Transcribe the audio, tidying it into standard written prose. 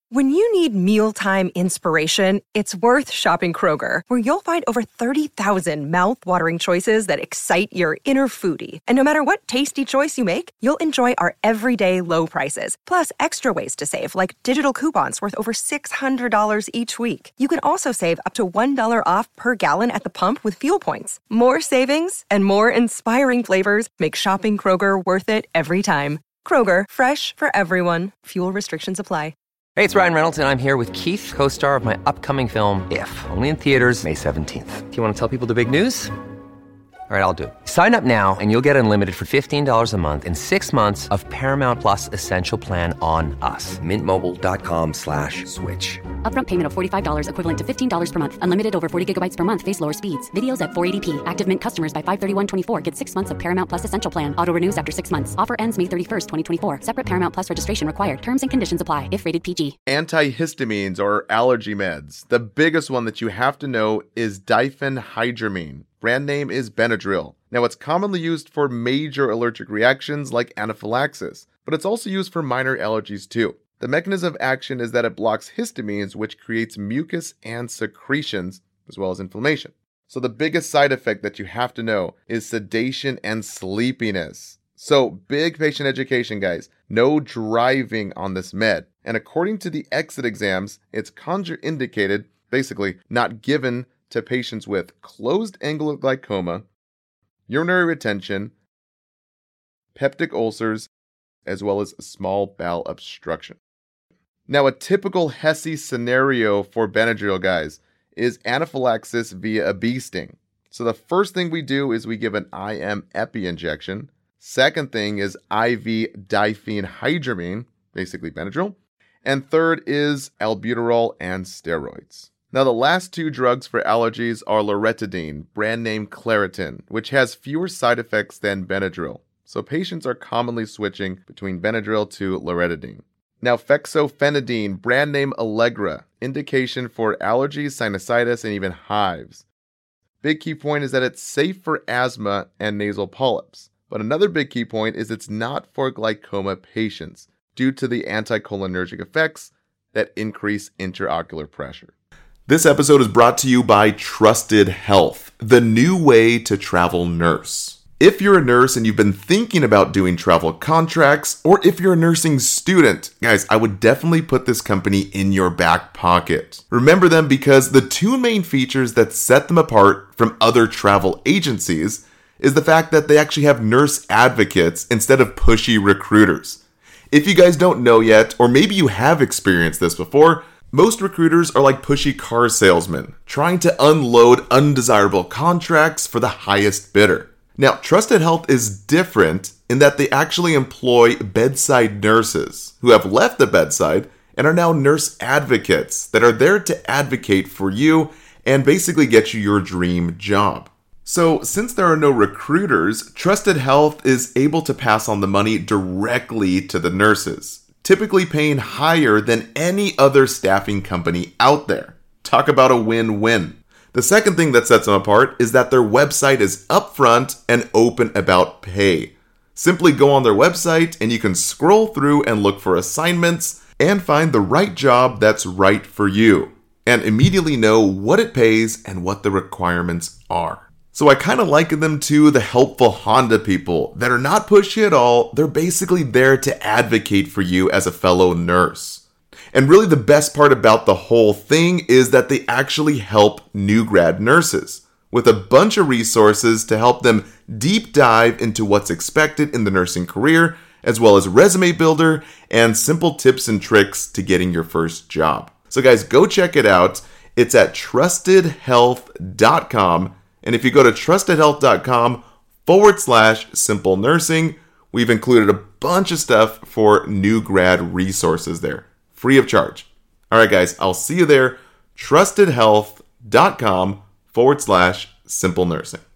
When you need mealtime inspiration, it's worth shopping Kroger, where you'll find over 30,000 mouth-watering choices that excite your inner foodie. And no matter what tasty choice you make, you'll enjoy our everyday low prices, plus extra ways to save, like digital coupons worth over $600 each week. You can also save up to $1 off per gallon at the pump with fuel points. More savings and more inspiring flavors make shopping Kroger worth it every time. Kroger, fresh for everyone. Fuel restrictions apply. Hey, it's Ryan Reynolds, and I'm here with Keith, co-star of my upcoming film, If, only in theaters May 17th. Do you want to tell people the big news? All right, I'll do it. Sign up now and you'll get unlimited for $15 a month and 6 months of Paramount Plus Essential Plan on us. MintMobile.com/switch. Upfront payment of $45 equivalent to $15 per month. Unlimited over 40 gigabytes per month. Face lower speeds. Videos at 480p. Active Mint customers by 531.24 get 6 months of Paramount Plus Essential Plan. Auto renews after 6 months. Offer ends May 31st, 2024. Separate Paramount Plus registration required. Terms and conditions apply if rated PG. Antihistamines or allergy meds. The biggest one that you have to know is diphenhydramine. Brand name is Benadryl. Now, it's commonly used for major allergic reactions like anaphylaxis, but it's also used for minor allergies too. The mechanism of action is that it blocks histamines, which creates mucus and secretions, as well as inflammation. So the biggest side effect that you have to know is sedation and sleepiness. So big patient education, guys. No driving on this med. And according to the exit exams, it's contraindicated, basically not given to patients with closed angle glaucoma, urinary retention, peptic ulcers, as well as small bowel obstruction. Now, a typical HESI scenario for Benadryl, guys, is anaphylaxis via a bee sting. So the first thing we do is we give an IM epi injection. Second thing is IV diphenhydramine, basically Benadryl. And third is albuterol and steroids. Now, the last two drugs for allergies are loratadine, brand name Claritin, which has fewer side effects than Benadryl. So patients are commonly switching between Benadryl to loratadine. Now, fexofenadine, brand name Allegra, indication for allergies, sinusitis, and even hives. Big key point is that it's safe for asthma and nasal polyps. But another big key point is it's not for glaucoma patients due to the anticholinergic effects that increase intraocular pressure. This episode is brought to you by Trusted Health, the new way to travel nurse. If you're a nurse and you've been thinking about doing travel contracts, or if you're a nursing student, guys, I would definitely put this company in your back pocket. Remember them because the two main features that set them apart from other travel agencies is the fact that they actually have nurse advocates instead of pushy recruiters. If you guys don't know yet, or maybe you have experienced this before, most recruiters are like pushy car salesmen, trying to unload undesirable contracts for the highest bidder. Now, Trusted Health is different in that they actually employ bedside nurses who have left the bedside and are now nurse advocates that are there to advocate for you and basically get you your dream job. So, since there are no recruiters, Trusted Health is able to pass on the money directly to the nurses, typically paying higher than any other staffing company out there. Talk about a win-win. The second thing that sets them apart is that their website is upfront and open about pay. Simply go on their website and you can scroll through and look for assignments and find the right job that's right for you, and immediately know what it pays and what the requirements are. So I kind of liken them to the helpful Honda people that are not pushy at all. They're basically there to advocate for you as a fellow nurse. And really the best part about the whole thing is that they actually help new grad nurses with a bunch of resources to help them deep dive into what's expected in the nursing career, as well as resume builder and simple tips and tricks to getting your first job. So guys, go check it out. It's at trustedhealth.com. And if you go to trustedhealth.com/simple nursing, we've included a bunch of stuff for new grad resources there, free of charge. All right, guys, I'll see you there. trustedhealth.com/simple nursing.